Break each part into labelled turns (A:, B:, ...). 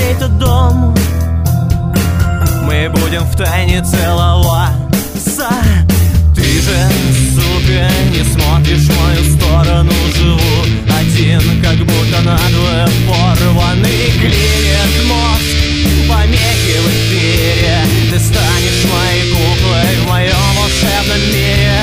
A: чей-то дом. Мы будем втайне целоваться. Ты же, сука, не смотришь в мою сторону. Живу один, как будто надвое порванный. Клинит мозг, помехи в эфире. Ты станешь моей куклой в моем волшебном мире.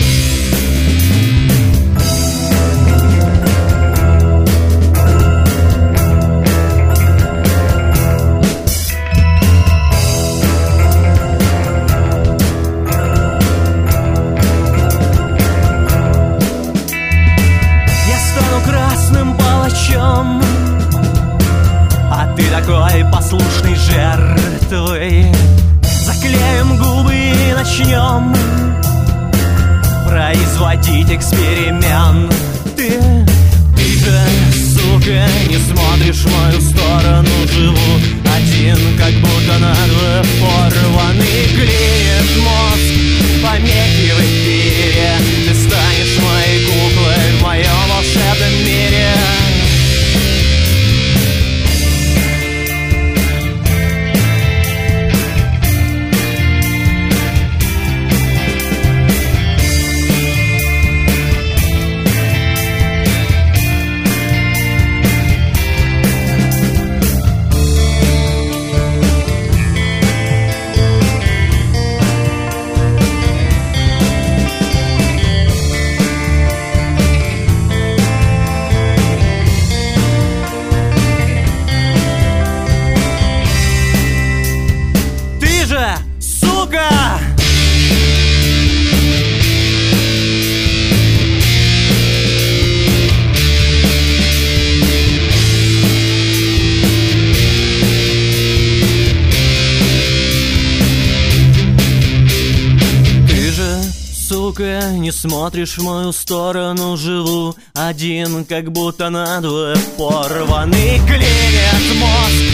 A: А ты такой послушной жертвой. Заклеим губы и начнем производить эксперименты. Ты же, сука, не смотришь в мою сторону. Живу один, как будто надвое порванный. Клинит мозг, помехи в эфире. Ты станешь моей куклой в моем волшебном мире. Не смотришь в мою сторону. Живу один, как будто надвое порванный. Клинит мозг,